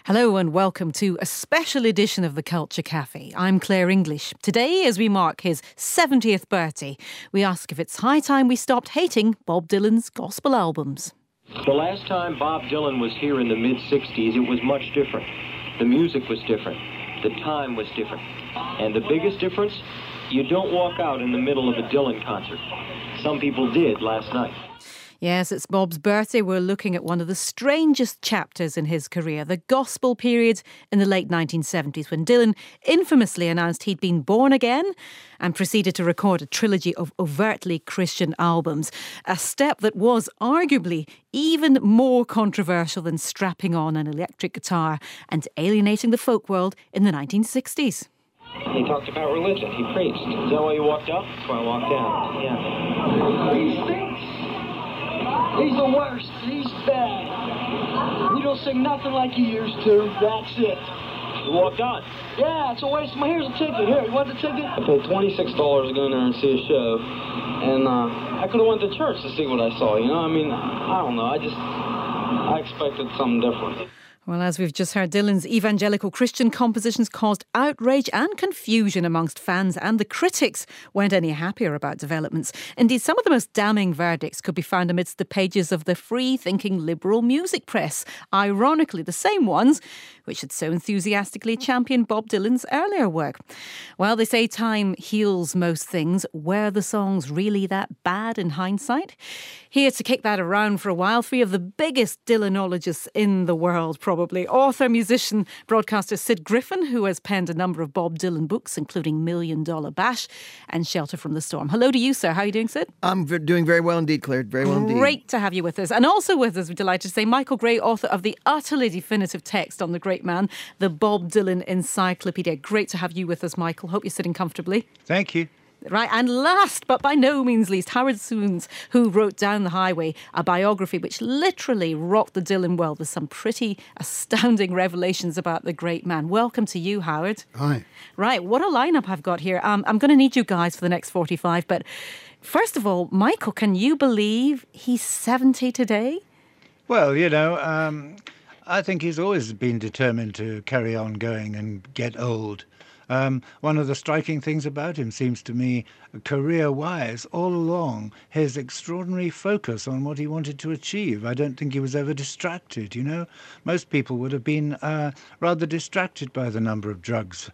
Hello and welcome to a special edition of the Culture Cafe. I'm Claire English. Today, as we mark his 70th birthday, we ask if it's high time we stopped hating Bob Dylan's gospel albums. The last time Bob Dylan was here in the mid-60s, it was much different. The music was different. The time was different. And the biggest difference, you don't walk out in the middle of a Dylan concert. Some people did last night. Yes, it's Bob's birthday. We're looking at one of the strangest chapters in his career, the gospel period in the late 1970s, when Dylan infamously announced he'd been born again and proceeded to record a trilogy of overtly Christian albums, a step that was arguably even more controversial than strapping on an electric guitar and alienating the folk world in the 1960s. He talked about religion. He preached. Is that why you walked up? That's why I walked down. Yeah. He stinks. He's the worst. He's bad. He don't sing nothing like he used to. That's it. You walked on. Yeah, it's a waste of money. Here's a ticket. Here, you want the ticket? I paid $26 to go in there and see a show, and I could have went to church to see what I saw, you know? I mean, I don't know. I expected something different. Well, as we've just heard, Dylan's evangelical Christian compositions caused outrage and confusion amongst fans, and the critics weren't any happier about developments. Indeed, some of the most damning verdicts could be found amidst the pages of the free-thinking liberal music press. Ironically, the same ones which had so enthusiastically championed Bob Dylan's earlier work. Well, they say time heals most things. Were the songs really that bad in hindsight? Here to kick that around for a while, three of the biggest Dylanologists in the world, probably. Author, musician, broadcaster Sid Griffin, who has penned a number of Bob Dylan books, including $1 Million Bash and Shelter from the Storm. Hello to you, sir. How are you doing, Sid? I'm doing very well indeed, Claire. Very well indeed. Great to have you with us. And also with us, we're delighted to say, Michael Gray, author of the utterly definitive text on the great man, the Bob Dylan Encyclopedia. Great to have you with us, Michael. Hope you're sitting comfortably. Thank you. Right, and last but by no means least, Howard Soons, who wrote Down the Highway, a biography which literally rocked the Dylan world with some pretty astounding revelations about the great man. Welcome to you, Howard. Hi. Right, what a lineup I've got here. I'm going to need you guys for the next 45, but first of all, Michael, can you believe he's 70 today? Well, you know, I think he's always been determined to carry on going and get old. One of the striking things about him seems to me, career-wise, all along, his extraordinary focus on what he wanted to achieve. I don't think he was ever distracted, you know. Most people would have been rather distracted by the number of drugs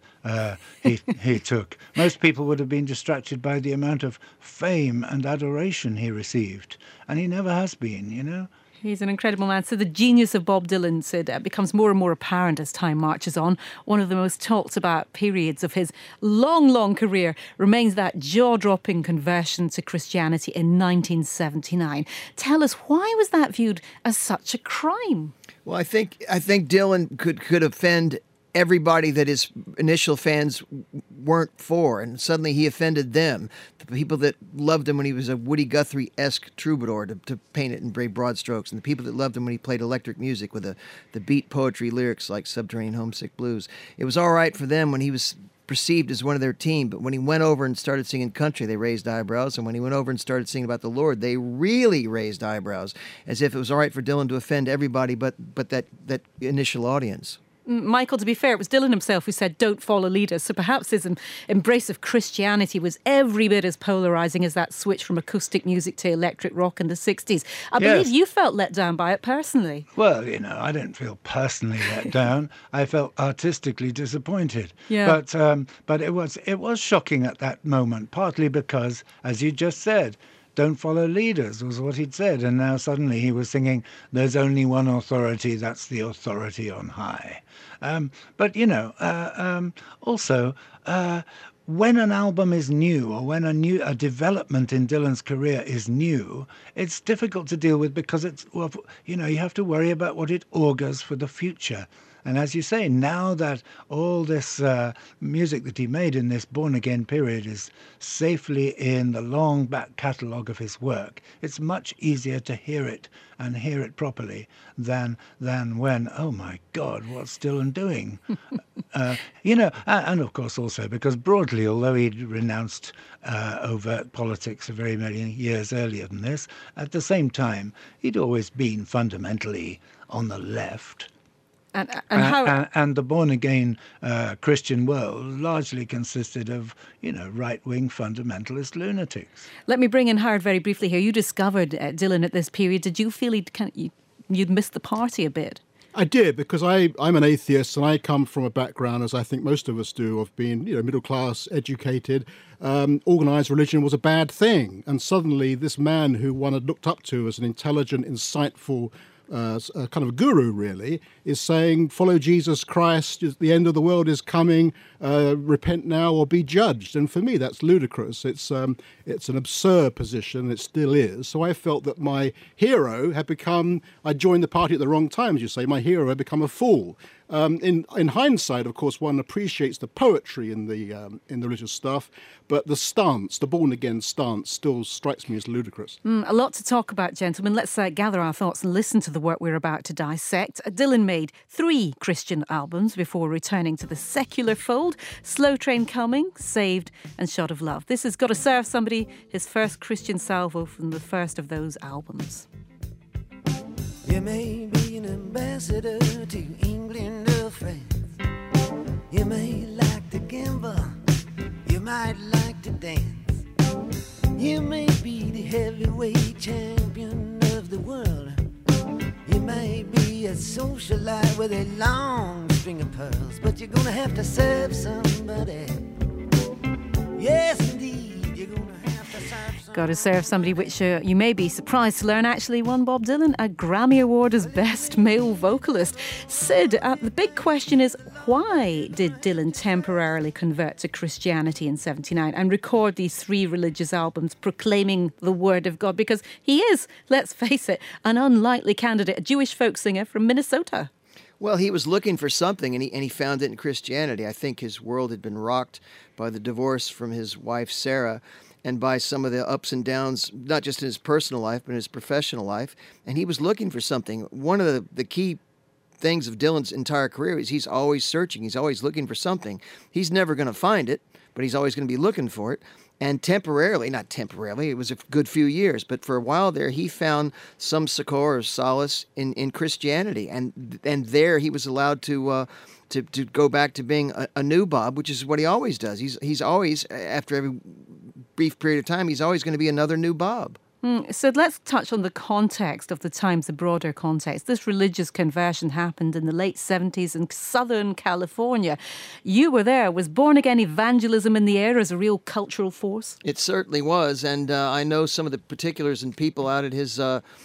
he took. Most people would have been distracted by the amount of fame and adoration he received. And he never has been, you know. He's an incredible man. So the genius of Bob Dylan, Sid, becomes more and more apparent as time marches on. One of the most talked about periods of his long career remains that jaw-dropping conversion to Christianity in 1979. Tell us, why was that viewed as such a crime? Well, I think Dylan could offend everybody that his initial fans weren't for, and suddenly he offended them. The people that loved him when he was a Woody Guthrie-esque troubadour, to paint it in very broad strokes, and the people that loved him when he played electric music with the beat poetry lyrics like Subterranean Homesick Blues. It was all right for them when he was perceived as one of their team, but when he went over and started singing country, they raised eyebrows, and when he went over and started singing about the Lord, they really raised eyebrows, as if it was all right for Dylan to offend everybody but that initial audience. Michael, to be fair, it was Dylan himself who said, don't follow leaders. So perhaps his embrace of Christianity was every bit as polarising as that switch from acoustic music to electric rock in the 60s. I believe you felt let down by it personally. Well, you know, I didn't feel personally let down. I felt artistically disappointed. Yeah. But it was shocking at that moment, partly because, as you just said, don't follow leaders was what he'd said. And now suddenly he was singing, there's only one authority, that's the authority on high. But, you know, also, when an album is new or when a development in Dylan's career is new, it's difficult to deal with because you have to worry about what it augurs for the future. And as you say, now that all this music that he made in this born-again period is safely in the long back catalogue of his work, it's much easier to hear it and hear it properly than when, oh my God, what's Dylan doing? And of course also because broadly, although he'd renounced overt politics very many years earlier than this, at the same time, he'd always been fundamentally on the left. And the born-again Christian world largely consisted of, right-wing fundamentalist lunatics. Let me bring in Howard very briefly here. You discovered Dylan at this period. Did you feel you'd missed the party a bit? I did, because I'm an atheist, and I come from a background, as I think most of us do, of being middle class, educated. Organised religion was a bad thing, and suddenly this man who one had looked up to as an intelligent, insightful kind of guru, really, is saying, follow Jesus Christ, the end of the world is coming, repent now or be judged. And for me, that's ludicrous. It's an absurd position, it still is. So I felt that my hero had become, I joined the party at the wrong time, as you say, my hero had become a fool. In hindsight, of course, one appreciates the poetry in the religious stuff, but the stance, the born-again stance, still strikes me as ludicrous. A lot to talk about, gentlemen. Let's gather our thoughts and listen to the work we're about to dissect. Dylan made 3 Christian albums before returning to the secular fold: Slow Train Coming, Saved and Shot of Love. This has Gotta Serve Somebody, his first Christian salvo from the first of those albums. You may be an ambassador to England or France. You may like to gamble, you might like to dance. You may be the heavyweight champion of the world. You may be a socialite with a long string of pearls, but you're gonna have to serve somebody. Yes, indeed, you're gonna have to serve somebody. Gotta Serve Somebody, which you may be surprised to learn actually won Bob Dylan a Grammy Award as Best Male Vocalist. Sid, the big question is, why did Dylan temporarily convert to Christianity in '79 and record these 3 religious albums proclaiming the Word of God? Because he is, let's face it, an unlikely candidate, a Jewish folk singer from Minnesota. Well, he was looking for something, and he found it in Christianity. I think his world had been rocked by the divorce from his wife, Sarah, and by some of the ups and downs, not just in his personal life, but in his professional life. And he was looking for something. One of the key things of Dylan's entire career is he's always searching. He's always looking for something. He's never going to find it, but he's always going to be looking for it. And not temporarily, it was a good few years, but for a while there, he found some succor or solace in Christianity. And there he was allowed to go back to being a new Bob, which is what he always does. He's always, after every brief period of time, he's always going to be another new Bob. So let's touch on the context of the times, the broader context. This religious conversion happened in the late 70s in Southern California. You were there. Was born-again evangelism in the air as a real cultural force? It certainly was, and I know some of the particulars and people out at his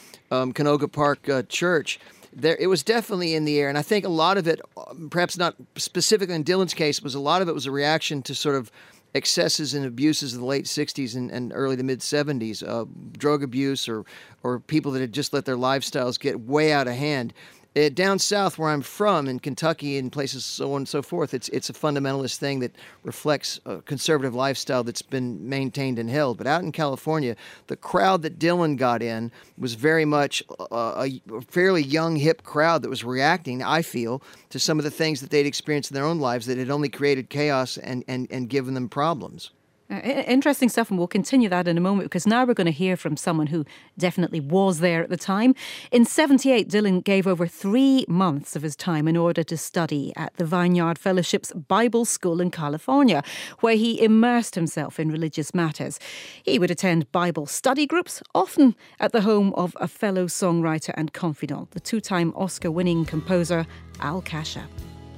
Canoga Park church. It was definitely in the air, and I think a lot of it, perhaps not specifically in Dylan's case, was a reaction to sort of excesses and abuses of the late 60s and early to mid 70s, drug abuse or people that had just let their lifestyles get way out of hand. Down south where I'm from, in Kentucky and places so on and so forth, it's a fundamentalist thing that reflects a conservative lifestyle that's been maintained and held. But out in California, the crowd that Dylan got in was very much a fairly young, hip crowd that was reacting, I feel, to some of the things that they'd experienced in their own lives that had only created chaos and given them problems. Interesting stuff, and we'll continue that in a moment, because now we're going to hear from someone who definitely was there at the time. In '78, Dylan gave over 3 months of his time in order to study at the Vineyard Fellowship's Bible School in California, where he immersed himself in religious matters. He would attend Bible study groups, often at the home of a fellow songwriter and confidant, the 2-time Oscar-winning composer Al Kasha.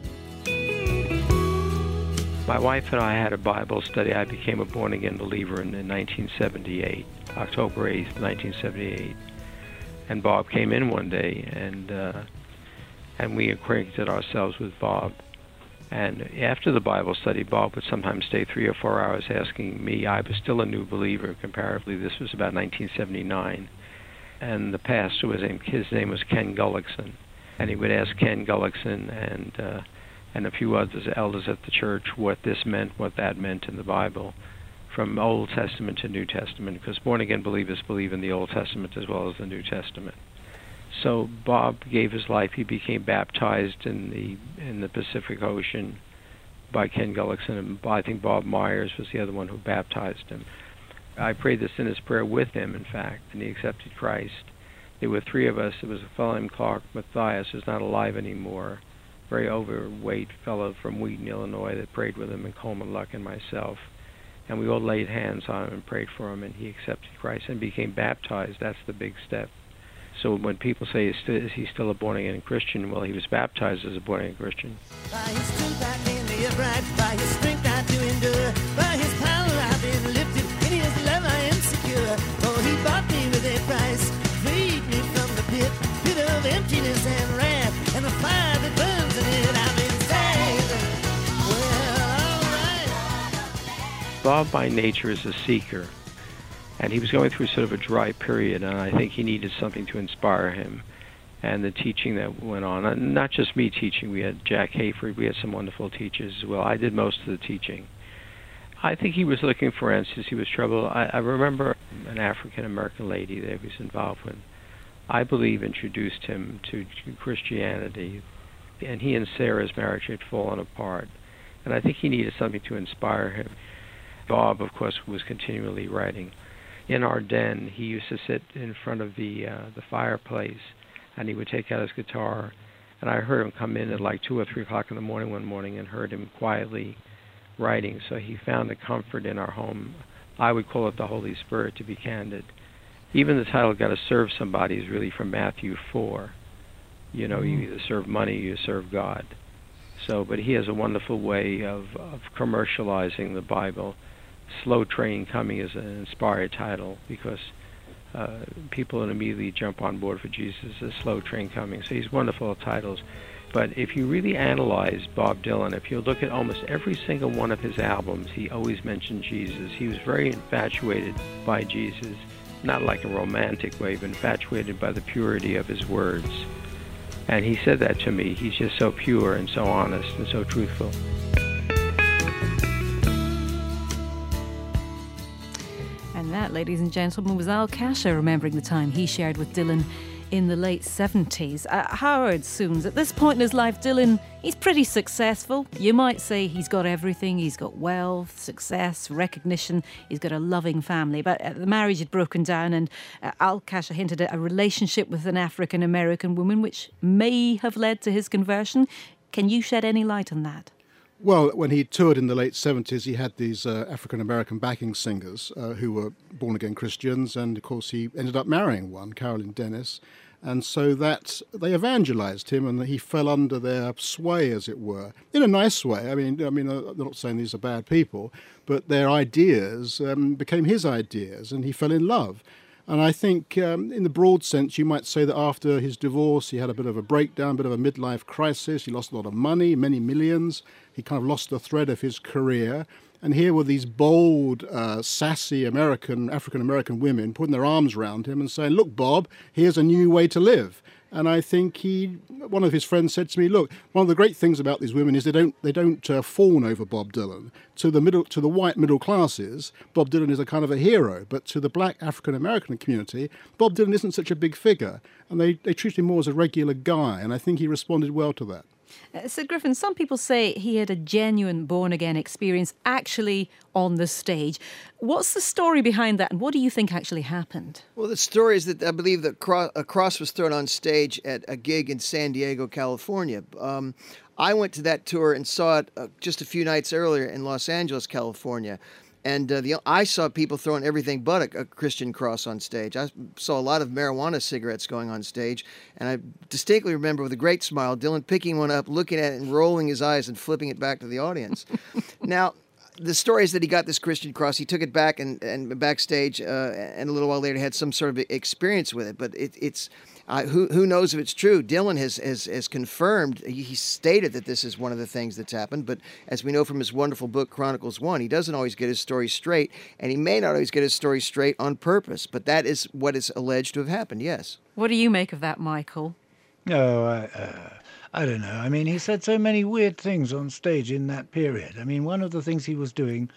My wife and I had a Bible study. I became a born-again believer in 1978, October 8th, 1978. And Bob came in one day, and we acquainted ourselves with Bob. And after the Bible study, Bob would sometimes stay 3 or 4 hours asking me. I was still a new believer comparatively. This was about 1979. And the pastor, his name was Ken Gullickson. And he would ask Ken Gullickson and a few others, elders at the church, what this meant, what that meant in the Bible, from Old Testament to New Testament, because born-again believers believe in the Old Testament as well as the New Testament. So Bob gave his life. He became baptized in the Pacific Ocean by Ken Gullickson, and I think Bob Myers was the other one who baptized him. I prayed the sinner's prayer with him, in fact, and he accepted Christ. There were 3 of us. There was a fellow named Clark Matthias, who's not alive anymore, very overweight fellow from Wheaton, Illinois, that prayed with him, and Coleman Luck and myself. And we all laid hands on him and prayed for him, and he accepted Christ and became baptized. That's the big step. So when people say, is he still a born-again Christian? Well, he was baptized as a born-again Christian. By his strength I can be upright, by his strength I do endure, by his power I've been lifted, in his love I am secure. For he bought me with a price, freed me from the pit of emptiness and wrath, and the fire that burns in it. I've been saved. Well, all right. Bob by nature is a seeker. And he was going through sort of a dry period, and I think he needed something to inspire him. And the teaching that went on, and not just me teaching, we had Jack Hayford, we had some wonderful teachers as well. I did most of the teaching. I think he was looking for answers. He was troubled. I remember an African-American lady that he was involved with, I believe introduced him to Christianity, and he and Sarah's marriage had fallen apart. And I think he needed something to inspire him. Bob, of course, was continually writing. In our den, he used to sit in front of the fireplace, and he would take out his guitar. And I heard him come in at like 2 or 3 o'clock in the morning one morning and heard him quietly writing. So he found a comfort in our home. I would call it the Holy Spirit, to be candid. Even the title, "Got to Serve Somebody," is really from Matthew 4. You know, you either serve money or you serve God. So, but he has a wonderful way of commercializing the Bible. Slow Train Coming is an inspired title because people immediately jump on board for Jesus. A Slow Train Coming. So he's wonderful at titles. But if you really analyze Bob Dylan, if you look at almost every single one of his albums, he always mentioned Jesus. He was very infatuated by Jesus, not like a romantic way, but infatuated by the purity of his words. And he said that to me. He's just so pure and so honest and so truthful. And that, ladies and gentlemen, was Al Kasha remembering the time he shared with Dylan in the late 70s. Howard Soons, at this point in his life, Dylan, he's pretty successful. You might say he's got everything. He's got wealth, success, recognition. He's got a loving family. But the marriage had broken down, and Al Kasha hinted at a relationship with an African-American woman, which may have led to his conversion. Can you shed any light on that? Well, when he toured in the late 70s, he had these African-American backing singers who were born-again Christians, and of course he ended up marrying one, Carolyn Dennis, and so that they evangelized him, and he fell under their sway, as it were, in a nice way. I mean, I'm not saying these are bad people, but their ideas became his ideas, and he fell in love. And I think in the broad sense, you might say that after his divorce, he had a bit of a breakdown, a bit of a midlife crisis. He lost a lot of money, many millions. He kind of lost the thread of his career. And here were these bold, sassy African-American women putting their arms around him and saying, "Look, Bob, here's a new way to live." And I think one of his friends said to me, "Look, one of the great things about these women is they don't fawn over Bob Dylan. To the white middle classes, Bob Dylan is a kind of a hero, but to the black African-American community, Bob Dylan isn't such a big figure, and they treat him more as a regular guy." And I think he responded well to that. Sid Griffin, some people say he had a genuine born-again experience actually on the stage. What's the story behind that, and what do you think actually happened? Well, the story is that I believe that a cross was thrown on stage at a gig in San Diego, California. I went to that tour and saw it just a few nights earlier in Los Angeles, California. And I saw people throwing everything but a Christian cross on stage. I saw a lot of marijuana cigarettes going on stage. And I distinctly remember with a great smile, Dylan picking one up, looking at it and rolling his eyes and flipping it back to the audience. Now, the story is that he got this Christian cross. He took it back and backstage, and a little while later had some sort of experience with it. But it's who knows if it's true? Dylan has confirmed. He stated that this is one of the things that's happened. But as we know from his wonderful book Chronicles 1, he doesn't always get his story straight, and he may not always get his story straight on purpose. But that is what is alleged to have happened. Yes. What do you make of that, Michael? Oh, I don't know. I mean, he said so many weird things on stage in that period. I mean, one of the things he was doing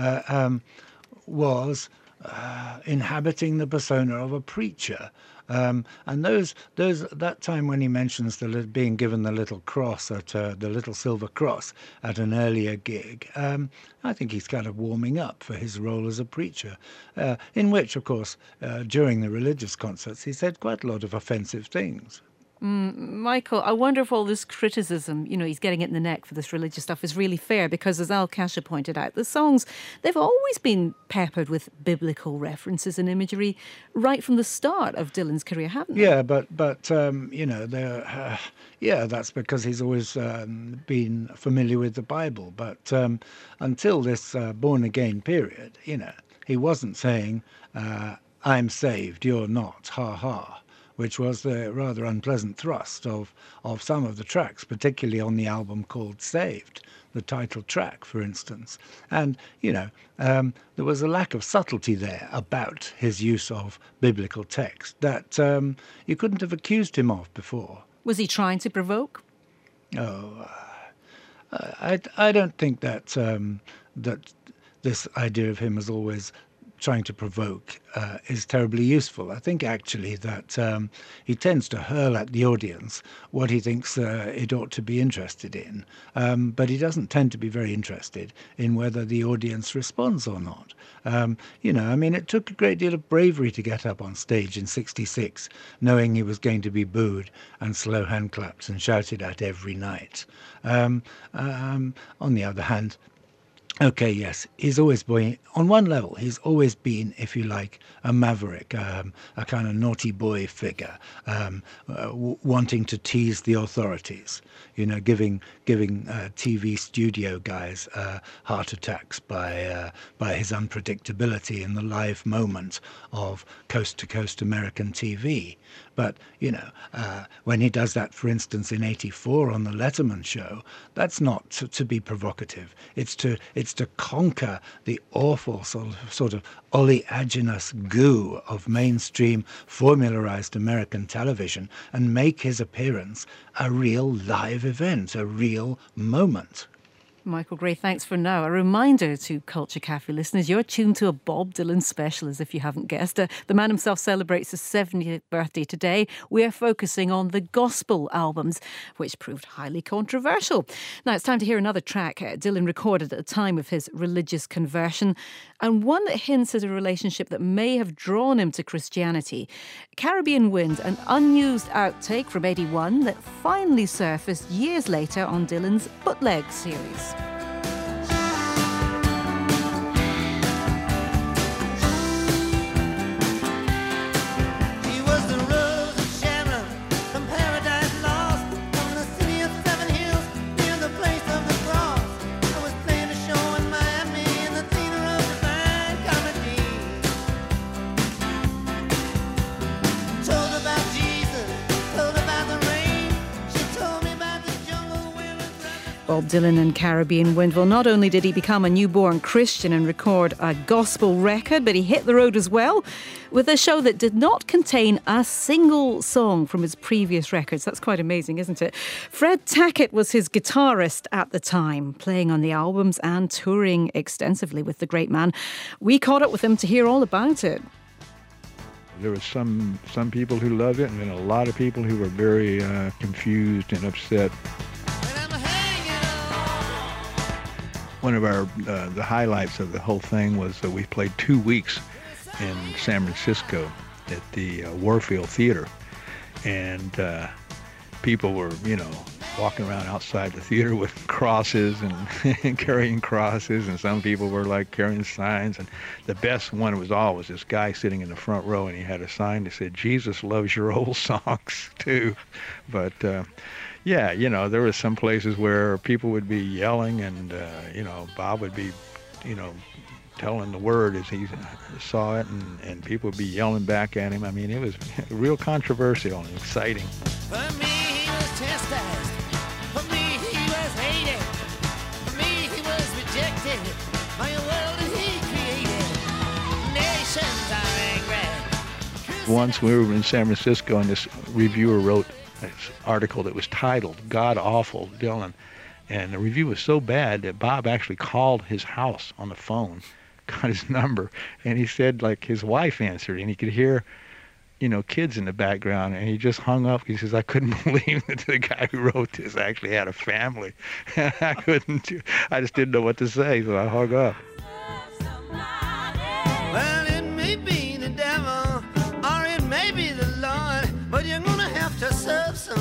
was inhabiting the persona of a preacher. And that time when he mentions being given the little cross the little silver cross at an earlier gig, I think he's kind of warming up for his role as a preacher, in which, of course, during the religious concerts, he said quite a lot of offensive things. Michael, I wonder if all this criticism, he's getting it in the neck for this religious stuff, is really fair, because as Al Kasha pointed out, the songs, they've always been peppered with biblical references and imagery right from the start of Dylan's career, haven't they? Yeah, but that's because he's always been familiar with the Bible. But until this born-again period, he wasn't saying, I'm saved, you're not, ha ha, which was the rather unpleasant thrust of some of the tracks, particularly on the album called Saved, the title track, for instance. And, there was a lack of subtlety there about his use of biblical text that you couldn't have accused him of before. Was he trying to provoke? I don't think that that this idea of him as always trying to provoke is terribly useful. I think actually that he tends to hurl at the audience what he thinks it ought to be interested in, but he doesn't tend to be very interested in whether the audience responds or not. It took a great deal of bravery to get up on stage in '66, knowing he was going to be booed and slow hand clapped and shouted at every night. On the other hand, okay, yes, he's always been, on one level, he's always been, if you like, a maverick, a kind of naughty boy figure, wanting to tease the authorities, giving TV studio guys heart attacks by his unpredictability in the live moment of coast-to-coast American TV. But, when he does that, for instance, in '84 on the Letterman show, that's not to be provocative. It's to conquer the awful sort of oleaginous goo of mainstream formularized American television and make his appearance a real live event, a real moment. Michael Gray, thanks for now. A reminder to Culture Cafe listeners, you're tuned to a Bob Dylan special, as if you haven't guessed. The man himself celebrates his 70th birthday today. We're focusing on the gospel albums, which proved highly controversial. Now, it's time to hear another track Dylan recorded at the time of his religious conversion, and one that hints at a relationship that may have drawn him to Christianity. Caribbean Wind, an unused outtake from '81 that finally surfaced years later on Dylan's Bootleg series. Bob Dylan and Caribbean Wind. Well, not only did he become a newborn Christian and record a gospel record, but he hit the road as well with a show that did not contain a single song from his previous records. That's quite amazing, isn't it? Fred Tackett was his guitarist at the time, playing on the albums and touring extensively with the great man. We caught up with him to hear all about it. There were some people who loved it, and then a lot of people who were very confused and upset. One of the highlights of the whole thing was that we played 2 weeks in San Francisco at the Warfield Theater, and people were, walking around outside the theater with crosses and carrying crosses, and some people were like carrying signs. And the best one was this guy sitting in the front row, and he had a sign that said, "Jesus loves your old songs too." But yeah, there were some places where people would be yelling, and Bob would be, telling the word as he saw it, and people would be yelling back at him. I mean, it was real controversial and exciting. For me, he was chastised. For me, he was hated. For me, he was rejected. By a world that he created. Nations are angry. Once we were in San Francisco, and this reviewer wrote this article that was titled "God Awful Dylan," and the review was so bad that Bob actually called his house on the phone, got his number, and he said like his wife answered, and he could hear kids in the background, and he just hung up. He says, "I couldn't believe that the guy who wrote this actually had a family." I just didn't know what to say, so I hung up. Well, it may be the devil, or it may be the Lord, but you're gonna have to serve some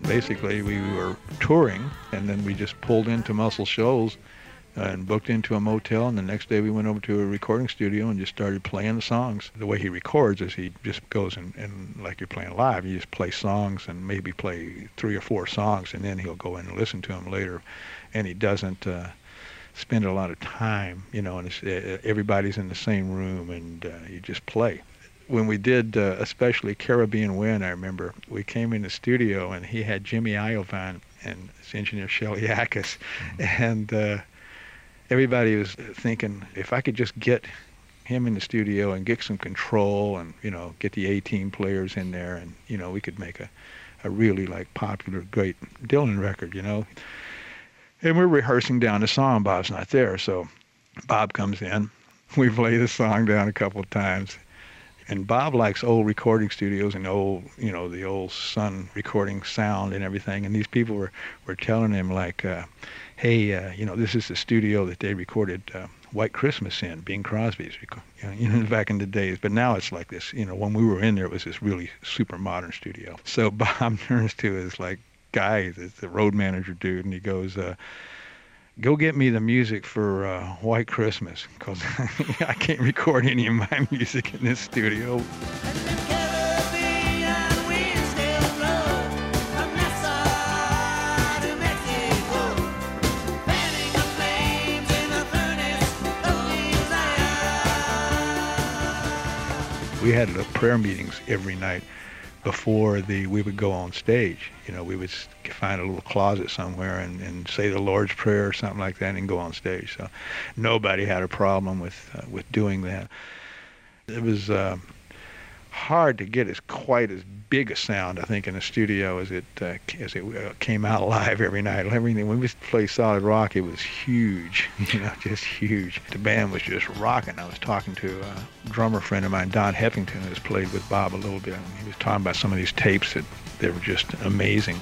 Basically, we were touring, and then we just pulled into Muscle Shoals and booked into a motel, and the next day we went over to a recording studio and just started playing the songs. The way he records is he just goes and like you're playing live, you just play songs and maybe play 3 or 4 songs, and then he'll go in and listen to them later. And he doesn't spend a lot of time, and everybody's in the same room, and you just play. When we did, especially Caribbean Wind, I remember, we came in the studio, and he had Jimmy Iovine and his engineer Shelley Yakis, and everybody was thinking, if I could just get him in the studio and get some control and, get the A-team players in there, and, we could make a really, popular, great Dylan record, And we're rehearsing down the song. Bob's not there, so Bob comes in. We play the song down a couple of times. And Bob likes old recording studios and old, the old Sun recording sound and everything. And these people were telling him, hey, this is the studio that they recorded White Christmas in, Bing Crosby's, back in the days. But now it's like this, when we were in there, it was this really super modern studio. So Bob turns to his, guy, the road manager dude, and he goes, go get me the music for White Christmas, because I can't record any of my music in this studio. We had prayer meetings every night before we would go on stage. We would find a little closet somewhere and say the Lord's Prayer or something like that and go on stage. So nobody had a problem with doing that. It was hard to get quite as big a sound, I think, in the studio as it came out live every night. Everything, when we played solid rock, it was huge, just huge. The band was just rocking. I was talking to a drummer friend of mine, Don Heffington, who's played with Bob a little bit, and he was talking about some of these tapes that they were just amazing.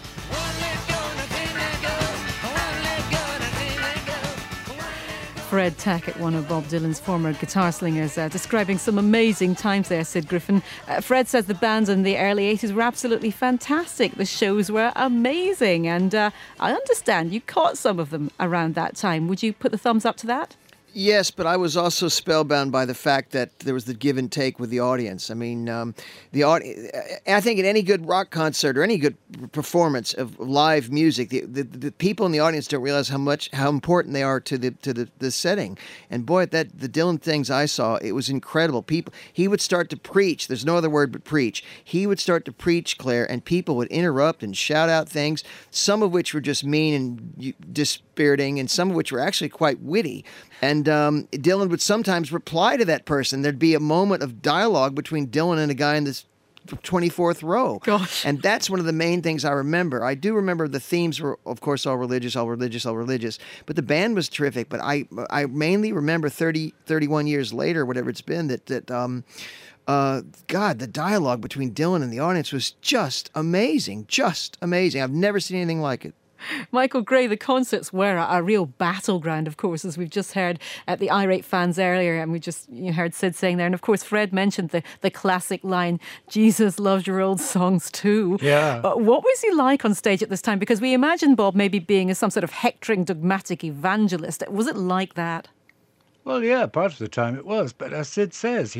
Fred Tackett, one of Bob Dylan's former guitar slingers, describing some amazing times there, Sid Griffin. Fred says the bands in the early 80s were absolutely fantastic. The shows were amazing. And I understand you caught some of them around that time. Would you put the thumbs up to that? Yes, but I was also spellbound by the fact that there was the give and take with the audience. I mean, I think at any good rock concert or any good performance of live music, the people in the audience don't realize how important they are to the setting. And boy, the Dylan things I saw, it was incredible. He would start to preach. There's no other word but preach. He would start to preach, Claire, and people would interrupt and shout out things, some of which were just mean and dispiriting, and some of which were actually quite witty. And Dylan would sometimes reply to that person. There'd be a moment of dialogue between Dylan and a guy in this 24th row. Gosh. And that's one of the main things I remember. I do remember the themes were, of course, all religious. But the band was terrific. But I mainly remember 31 years later, whatever it's been, God, the dialogue between Dylan and the audience was just amazing. Just amazing. I've never seen anything like it. Michael Gray, the concerts were a real battleground, of course, as we've just heard at the Irate Fans earlier, and we just heard Sid saying there. And of course, Fred mentioned the classic line, Jesus loves your old songs too. Yeah. What was he like on stage at this time? Because we imagine Bob maybe being some sort of hectoring, dogmatic evangelist. Was it like that? Well, yeah, part of the time it was. But as Sid says,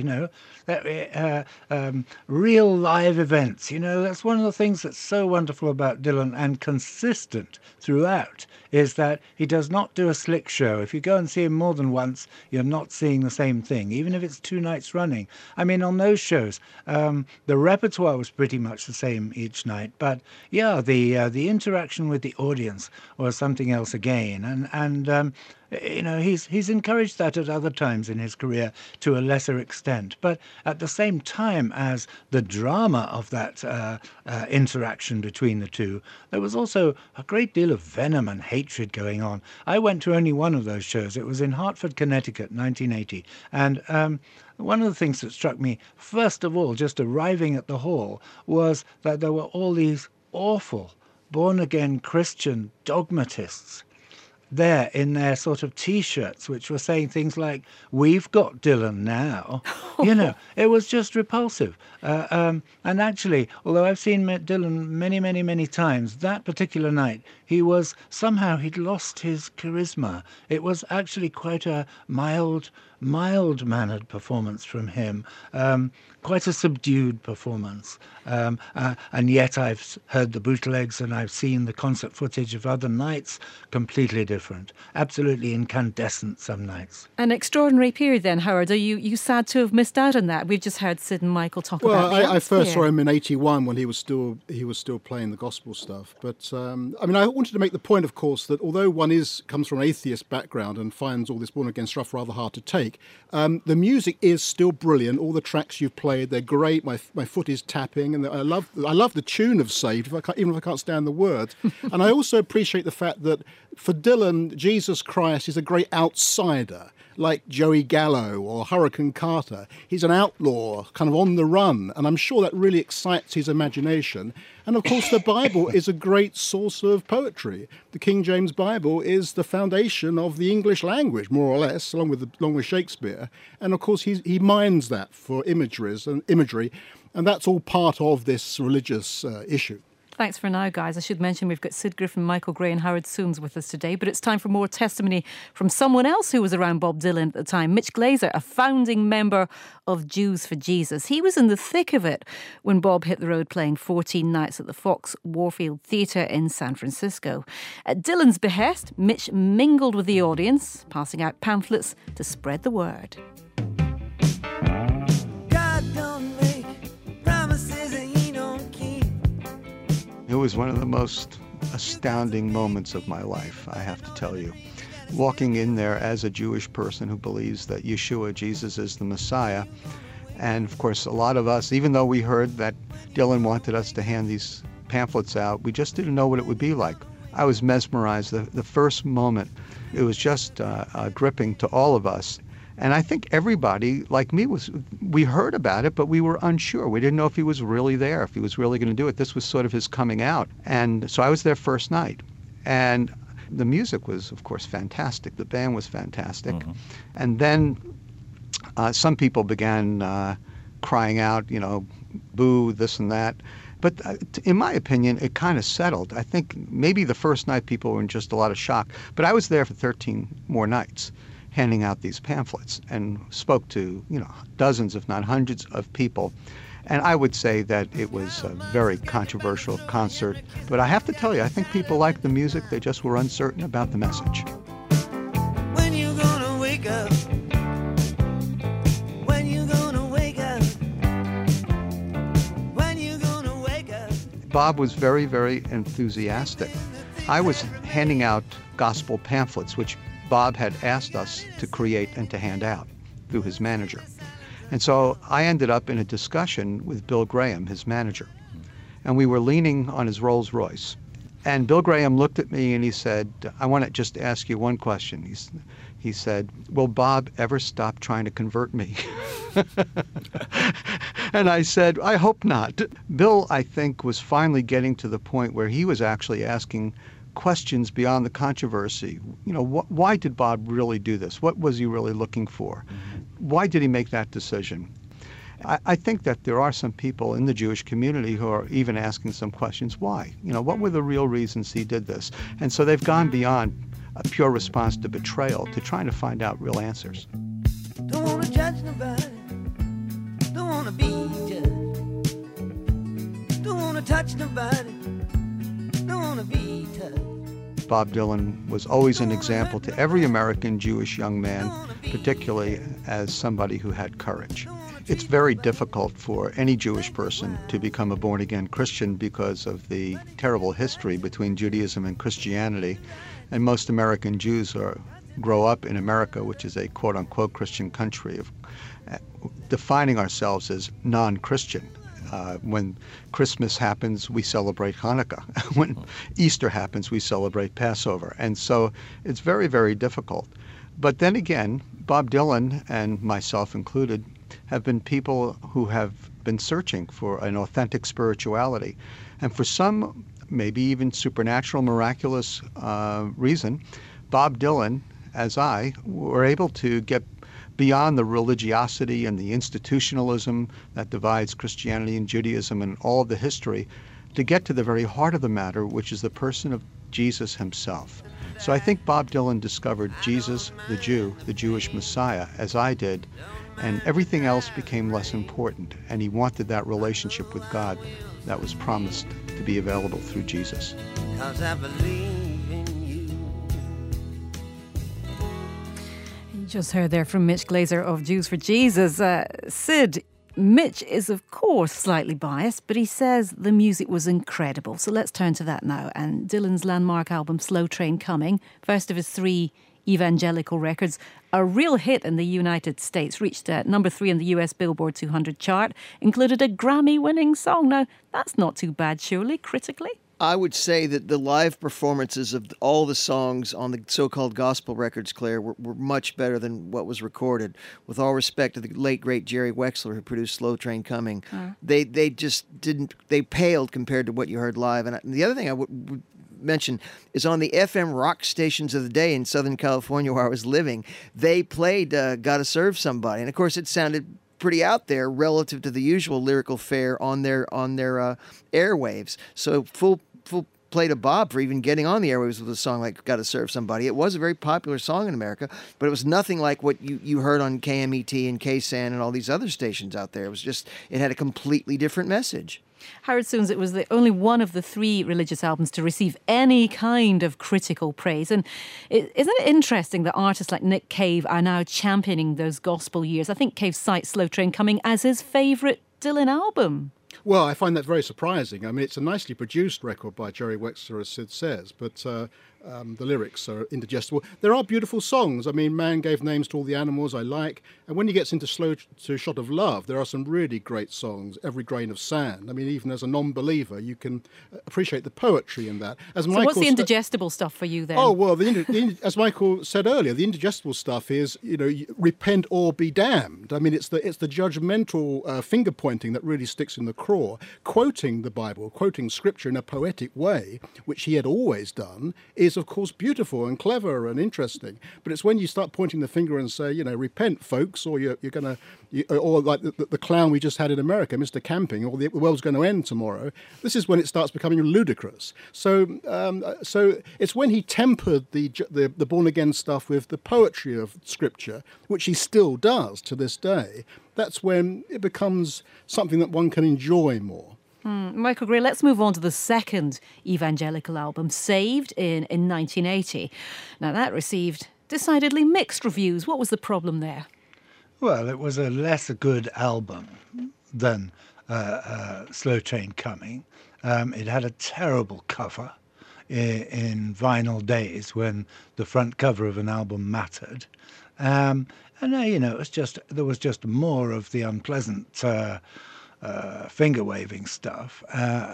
real live events, that's one of the things that's so wonderful about Dylan and consistent throughout, is that he does not do a slick show. If you go and see him more than once, you're not seeing the same thing, even if it's 2 nights running. I mean, on those shows, the repertoire was pretty much the same each night. But, yeah, the interaction with the audience was something else again. And he's encouraged that at other times in his career to a lesser extent. But at the same time as the drama of that interaction between the two, there was also a great deal of venom and hatred going on. I went to only one of those shows. It was in Hartford, Connecticut, 1980. And one of the things that struck me, first of all, just arriving at the hall, was that there were all these awful born-again Christian dogmatists there in their sort of T-shirts, which were saying things like, "We've got Dylan now." You know, it was just repulsive. And actually, although I've seen Dylan many, many, many times, that particular night, he'd lost his charisma. It was actually quite a mild-mannered performance from him, quite a subdued performance. And yet I've heard the bootlegs and I've seen the concert footage of other nights, completely different, absolutely incandescent some nights. An extraordinary period then, Howard. Are you sad to have missed out on that? We've just heard Sid and Michael talk about the I first atmosphere. saw him in '81 when he was still playing the gospel stuff. But I wanted to make the point, of course, that although one comes from an atheist background and finds all this born again stuff rather hard to take, the music is still brilliant. All the tracks you've played, they're great. My foot is tapping, and I love the tune of Saved, even if I can't stand the words. And I also appreciate the fact that for Dylan, Jesus Christ is a great outsider, like Joey Gallo or Hurricane Carter. He's an outlaw, kind of on the run, and I'm sure that really excites his imagination. And of course, the Bible is a great source of poetry. The King James Bible is the foundation of the English language, more or less, along with Shakespeare. And of course, he mines that for imagery, and that's all part of this religious issue. Thanks for now, guys. I should mention we've got Sid Griffin, Michael Gray and Howard Soames with us today, but it's time for more testimony from someone else who was around Bob Dylan at the time, Mitch Glaser, a founding member of Jews for Jesus. He was in the thick of it when Bob hit the road playing 14 nights at the Fox Warfield Theatre in San Francisco. At Dylan's behest, Mitch mingled with the audience, passing out pamphlets to spread the word. It was one of the most astounding moments of my life, I have to tell you. Walking in there as a Jewish person who believes that Yeshua, Jesus, is the Messiah. And of course, a lot of us, even though we heard that Dylan wanted us to hand these pamphlets out, we just didn't know what it would be like. I was mesmerized. The first moment, it was just gripping to all of us. And I think everybody, like me, we heard about it, but we were unsure. We didn't know if he was really there, if he was really going to do it. This was sort of his coming out. And so I was there first night. And the music was, of course, fantastic. The band was fantastic. Mm-hmm. And then some people began crying out, boo, this and that. But in my opinion, it kind of settled. I think maybe the first night people were in just a lot of shock. But I was there for 13 more nights, handing out these pamphlets, and spoke to, dozens, if not hundreds of people. And I would say that it was a very controversial concert. But I have to tell you, I think people liked the music. They just were uncertain about the message. When you gonna wake up? When you gonna wake up? When you gonna wake up? Bob was very, very enthusiastic. I was handing out gospel pamphlets, which Bob had asked us to create and to hand out through his manager. And so I ended up in a discussion with Bill Graham, his manager. And we were leaning on his Rolls Royce. And Bill Graham looked at me and he said, I want to just ask you one question. He said, will Bob ever stop trying to convert me? And I said, I hope not. Bill, I think, was finally getting to the point where he was actually asking questions beyond the controversy. Why did Bob really do this? What was he really looking for? Why did he make that decision? I think that there are some people in the Jewish community who are even asking some questions. Why? What were the real reasons he did this? And so they've gone beyond a pure response to betrayal to trying to find out real answers. Don't want to judge nobody. Don't want to be judged. Don't want to touch nobody. Don't want to be touched. Bob Dylan was always an example to every American Jewish young man, particularly as somebody who had courage. It's very difficult for any Jewish person to become a born-again Christian because of the terrible history between Judaism and Christianity. And most American Jews grow up in America, which is a quote-unquote Christian country, of defining ourselves as non-Christian. When Christmas happens, we celebrate Hanukkah. When Easter happens, we celebrate Passover. And so it's very, very difficult. But then again, Bob Dylan, and myself included, have been people who have been searching for an authentic spirituality. And for some, maybe even supernatural, miraculous reason, Bob Dylan, as I, were able to get beyond the religiosity and the institutionalism that divides Christianity and Judaism and all of the history, to get to the very heart of the matter, which is the person of Jesus himself. So I think Bob Dylan discovered Jesus, the Jew, the Jewish Messiah, as I did, and everything else became less important, and he wanted that relationship with God that was promised to be available through Jesus. 'Cause I believe in you. You just heard there from Mitch Glaser of Jews for Jesus. Sid, Mitch is of course slightly biased, but he says the music was incredible. So let's turn to that now. And Dylan's landmark album, Slow Train Coming, first of his 3 evangelical records, a real hit in the United States, reached number 3 in the US Billboard 200 chart, included a Grammy-winning song. Now, that's not too bad, surely, critically? I would say that the live performances of all the songs on the so-called gospel records, Claire, were much better than what was recorded. With all respect to the late, great Jerry Wexler, who produced Slow Train Coming, they just didn't, they paled compared to what you heard live. And the other thing I would mention is on the FM rock stations of the day in Southern California where I was living, they played Gotta Serve Somebody. And of course it sounded pretty out there relative to the usual lyrical fare on their airwaves. So full play to Bob for even getting on the airwaves with a song like Gotta Serve Somebody. It was a very popular song in America, but it was nothing like what you heard on KMET and KSAN and all these other stations out there. It was just, it had a completely different message. Howard Soons, it was the only one of the 3 religious albums to receive any kind of critical praise. And isn't it interesting that artists like Nick Cave are now championing those gospel years? I think Cave cites Slow Train Coming as his favourite Dylan album. Well, I find that very surprising. I mean, it's a nicely produced record by Jerry Wexler, as Sid says, but the lyrics are indigestible. There are beautiful songs. I mean, Man Gave Names to All the Animals, I like. And when he gets into Slow to Shot of Love, there are some really great songs, Every Grain of Sand. I mean, even as a non-believer, you can appreciate the poetry in that. So what's the indigestible stuff for you then? Oh, well, as Michael said earlier, the indigestible stuff is, repent or be damned. I mean, it's the judgmental finger-pointing that really sticks in the craw. Quoting the Bible, quoting Scripture in a poetic way, which he had always done, is, of course, beautiful and clever and interesting. But it's when you start pointing the finger and say, repent, folks, or you're going to, or like the clown we just had in America, Mr. Camping, or the world's going to end tomorrow. This is when it starts becoming ludicrous. So it's when he tempered the born again stuff with the poetry of Scripture, which he still does to this day. That's when it becomes something that one can enjoy more. Michael Gray, let's move on to the second evangelical album, Saved, in 1980. Now, that received decidedly mixed reviews. What was the problem there? Well, it was a less good album than Slow Train Coming. It had a terrible cover in vinyl days when the front cover of an album mattered. And it was just, there was just more of the unpleasant finger-waving stuff.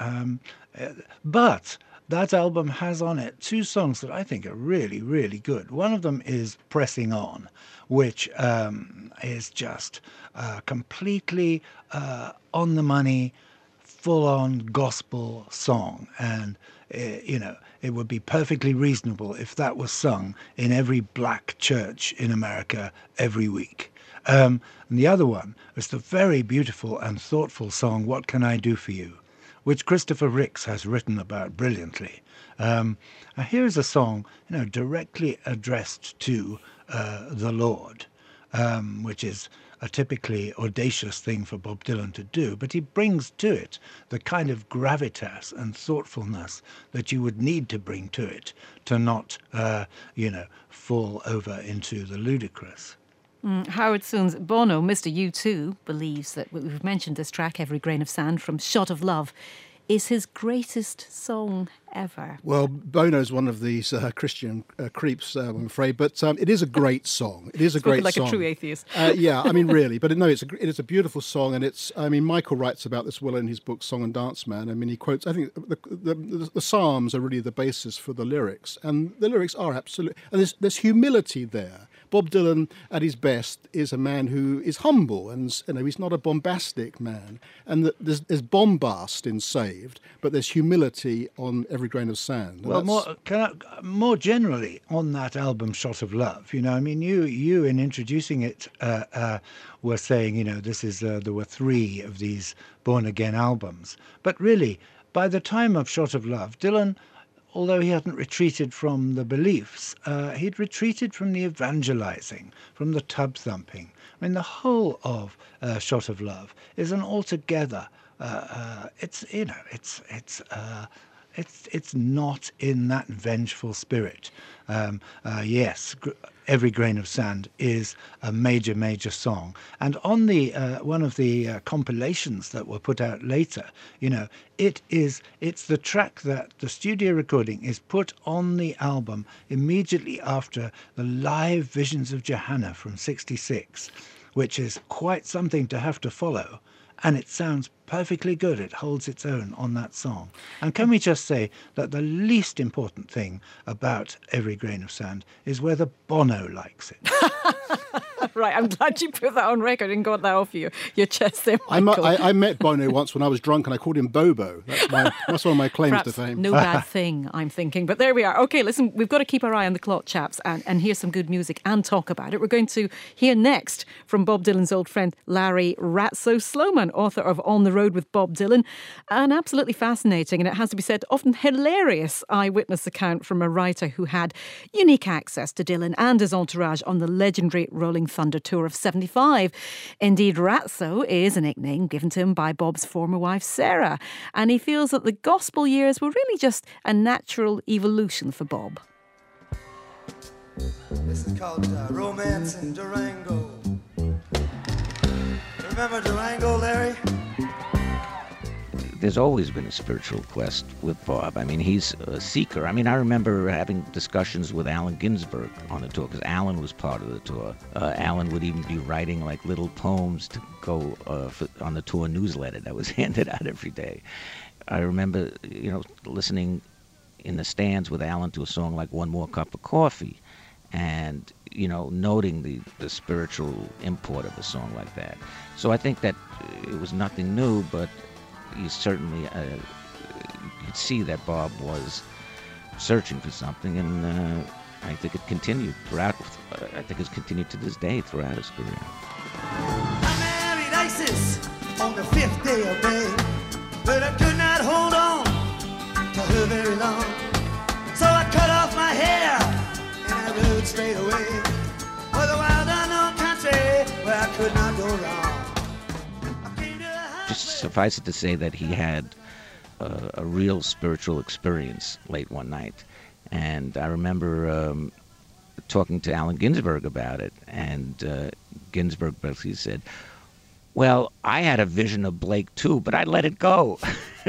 But that album has on it 2 songs that I think are really, really good. One of them is Pressing On, which is just completely on the money, full-on gospel song. And, it would be perfectly reasonable if that was sung in every black church in America every week. And the other one is the very beautiful and thoughtful song, What Can I Do For You?, which Christopher Ricks has written about brilliantly. Here's a song, directly addressed to the Lord, which is a typically audacious thing for Bob Dylan to do, but he brings to it the kind of gravitas and thoughtfulness that you would need to bring to it to not, fall over into the ludicrous. Howard Soons, Bono, Mr. U2, believes that, we've mentioned this track, Every Grain of Sand, from Shot of Love, is his greatest song ever. Well, Bono's one of these Christian creeps, I'm afraid, but it is a great song. It is a great like song. Like a true atheist. Yeah, I mean, really. But no, it is a beautiful song, and Michael writes about this well in his book Song and Dance Man. I mean, he quotes, I think the Psalms are really the basis for the lyrics, and the lyrics are absolute, and there's humility there. Bob Dylan, at his best, is a man who is humble, and he's not a bombastic man. And there's bombast in Saved, but there's humility on Every Grain of Sand. Well, more generally on that album, Shot of Love, you know, I mean, you in introducing it were saying, you know, this is there were 3 of these Born Again albums. But really, by the time of Shot of Love, Dylan, although he hadn't retreated from the beliefs, he'd retreated from the evangelizing, from the tub thumping. I mean, the whole of Shot of Love is an altogether. It's not in that vengeful spirit. Yes, Every Grain of Sand is a major song, and on the one of the compilations that were put out later, you know, it's the track that the studio recording is put on the album immediately after the live Visions of Johanna from '66, which is quite something to have to follow. And it sounds perfectly good. It holds its own on that song. And can we just say that the least important thing about Every Grain of Sand is whether Bono likes it. Right, I'm glad you put that on record and got that off your chest there, Michael. I met Bono once when I was drunk and I called him Bobo. That's one of my claims to fame. No bad thing, I'm thinking. But there we are. OK, listen, we've got to keep our eye on the clock, chaps, and hear some good music and talk about it. We're going to hear next from Bob Dylan's old friend Larry Ratso Sloman, author of On the Road with Bob Dylan. An absolutely fascinating, and it has to be said, often hilarious eyewitness account from a writer who had unique access to Dylan and his entourage on the legendary Rolling Thunder tour of '75. Indeed, Ratso is a nickname given to him by Bob's former wife, Sarah, and he feels that the gospel years were really just a natural evolution for Bob. This is called Romance in Durango. Remember Durango, Larry? There's always been a spiritual quest with Bob. I mean, he's a seeker. I mean, I remember having discussions with Allen Ginsberg on the tour, because Allen was part of the tour. Allen would even be writing like little poems to go on the tour newsletter that was handed out every day. I remember, you know, listening in the stands with Allen to a song like One More Cup of Coffee, and, you know, noting the spiritual import of a song like that. So I think that it was nothing new, but you certainly you could see that Bob was searching for something, and I think it continued throughout. I think it's continued to this day throughout his career. I married Isis on the 5th day of May, but I could not hold on to her very long. So I cut off my hair and I rode straight away for the wild unknown country where I could not go wrong. Just suffice it to say that he had a real spiritual experience late one night. And I remember talking to Allen Ginsberg about it, and Ginsberg basically said, well, I had a vision of Blake too, but I let it go.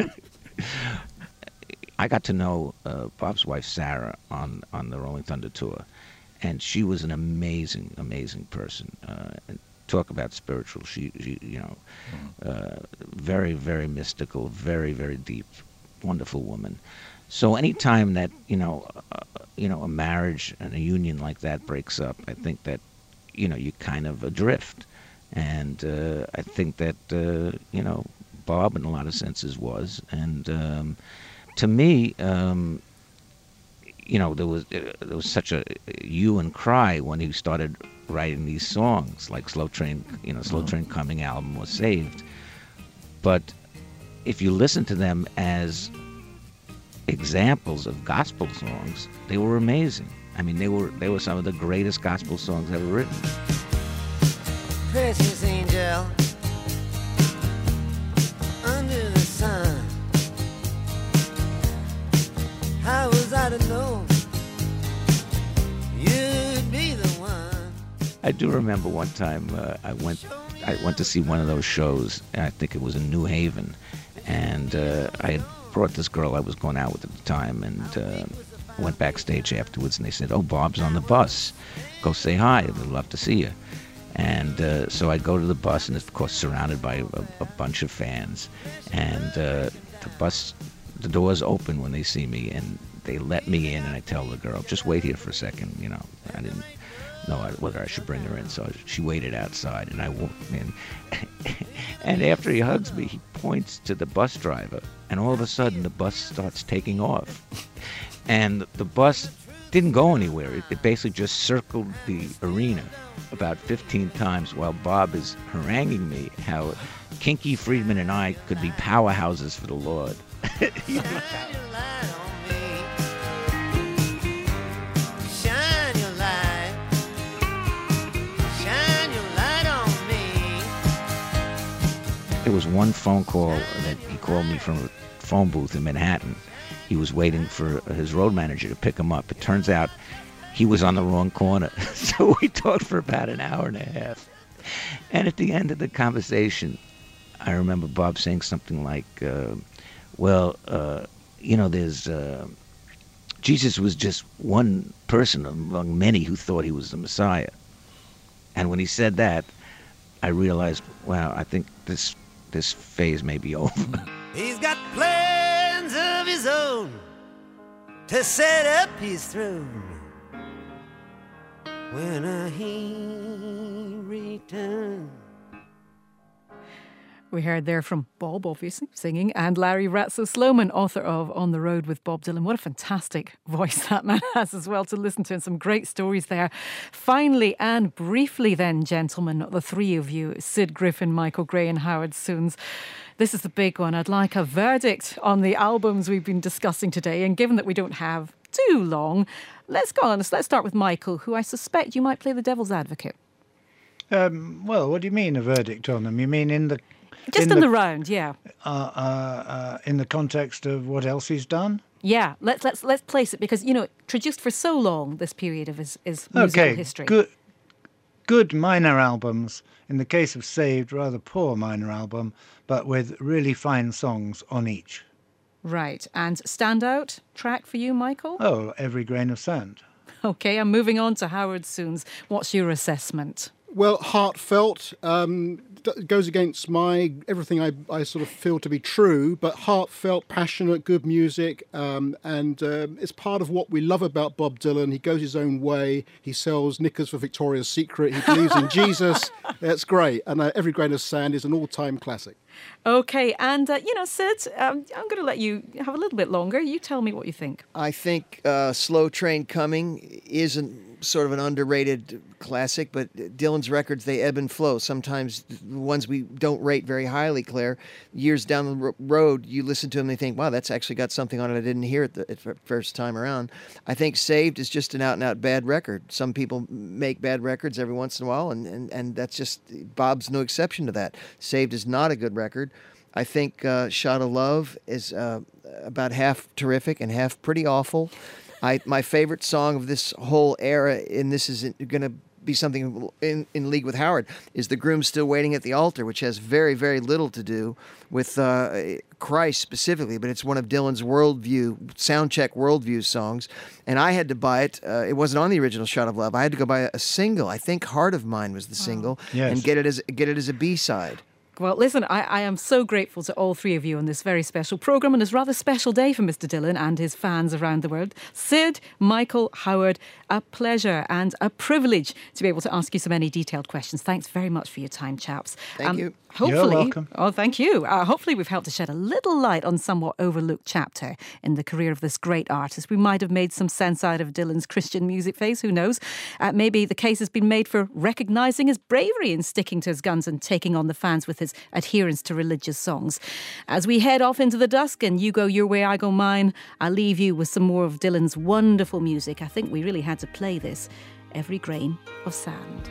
I got to know Bob's wife, Sarah, on the Rolling Thunder tour, and she was an amazing, amazing person. Talk about spiritual. She you know, very, very mystical, very, very deep, wonderful woman. So any time that, you know, a marriage and a union like that breaks up, I think that, you know, you kind of adrift. And I think that, you know, Bob in a lot of senses was. And to me, you know, there was such a hue and cry when he started writing these songs, like Slow Train, you know, Slow Train Coming album was saved. But if you listen to them as examples of gospel songs, they were amazing. I mean, they were some of the greatest gospel songs ever written. Precious angel, under the sun, how was I to know you'd be the one? I do remember one time I went to see one of those shows, and I think it was in New Haven, and I had brought this girl I was going out with at the time, and went backstage afterwards, and they said, oh, Bob's on the bus. Go say hi. We'd love to see you. And so I go to the bus, and it's, of course, surrounded by a bunch of fans. And the doors open when they see me, and they let me in, and I tell the girl, just wait here for a second. You know, I didn't know whether I should bring her in, so she waited outside, and I walked in. And after he hugs me, he points to the bus driver, and all of a sudden the bus starts taking off. And the bus didn't go anywhere. It basically just circled the arena about 15 times while Bob is haranguing me how Kinky Friedman and I could be powerhouses for the Lord. There was one phone call that he called me from a phone booth in Manhattan. He was waiting for his road manager to pick him up. It turns out he was on the wrong corner. So we talked for about an hour and a half. And at the end of the conversation, I remember Bob saying something like, there's Jesus was just one person among many who thought he was the Messiah. And when he said that, I realized, wow, I think this phase may be over. He's got plans of his own to set up his throne when he returns. We heard there from Bob, obviously, singing, and Larry Ratso-Sloman, author of On the Road with Bob Dylan. What a fantastic voice that man has as well to listen to, and some great stories there. Finally and briefly then, gentlemen, the three of you, Sid Griffin, Michael Gray and Howard Soons. This is the big one. I'd like a verdict on the albums we've been discussing today, and given that we don't have too long, let's go on. Let's start with Michael, who I suspect you might play the devil's advocate. Well, what do you mean a verdict on them? You mean in the... Just in the round, yeah. In the context of what else he's done? Yeah, let's place it, because, you know, traduced for so long, this period of his musical history. Good minor albums. In the case of Saved, rather poor minor album, but with really fine songs on each. Right, and standout track for you, Michael? Oh, Every Grain of Sand. Okay, I'm moving on to Howard Soons. What's your assessment? Well, heartfelt goes against everything I sort of feel to be true, but heartfelt, passionate, good music, and it's part of what we love about Bob Dylan. He goes his own way. He sells knickers for Victoria's Secret. He believes in Jesus. That's great. And Every Grain of Sand is an all-time classic. Okay, and, Sid, I'm going to let you have a little bit longer. You tell me what you think. I think Slow Train Coming isn't sort of an underrated classic, but Dylan's records, they ebb and flow. Sometimes the ones we don't rate very highly, Claire, years down the road, you listen to them and they think, wow, that's actually got something on it I didn't hear it the first time around. I think Saved is just an out-and-out bad record. Some people make bad records every once in a while, and that's just, Bob's no exception to that. Saved is not a good record. I think Shot of Love is about half terrific and half pretty awful. My favorite song of this whole era, and this is going to be something in league with Howard, is The Groom Still Waiting at the Altar, which has very, very little to do with Christ specifically, but it's one of Dylan's soundcheck worldview songs. And I had to buy it. It wasn't on the original Shot of Love. I had to go buy a single. I think Heart of Mine was the single, yes, and get it as a B-side. Well, listen, I am so grateful to all three of you on this very special programme and this rather special day for Mr. Dylan and his fans around the world. Sid, Michael, Howard, a pleasure and a privilege to be able to ask you so many detailed questions. Thanks very much for your time, chaps. Thank you. Hopefully, you're welcome. Oh, thank you. Hopefully we've helped to shed a little light on somewhat overlooked chapter in the career of this great artist. We might have made some sense out of Dylan's Christian music phase, who knows? Maybe the case has been made for recognising his bravery in sticking to his guns and taking on the fans with his adherence to religious songs. As we head off into the dusk and you go your way, I go mine, I'll leave you with some more of Dylan's wonderful music. I think we really had to play this. Every Grain of Sand.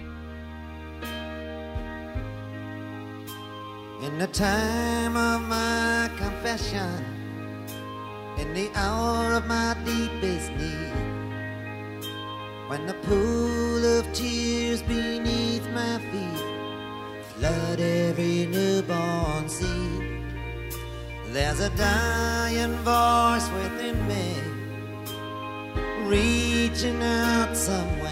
In the time of my confession, in the hour of my deepest need, when the pool of tears beneath my feet flood every newborn seed, there's a dying voice within me, reaching out somewhere,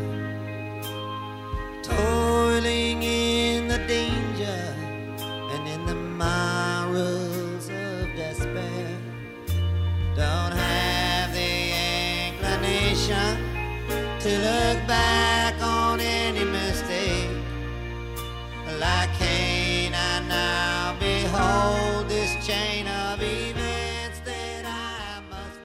toiling in the danger and in the morals of despair. Don't have the to look back.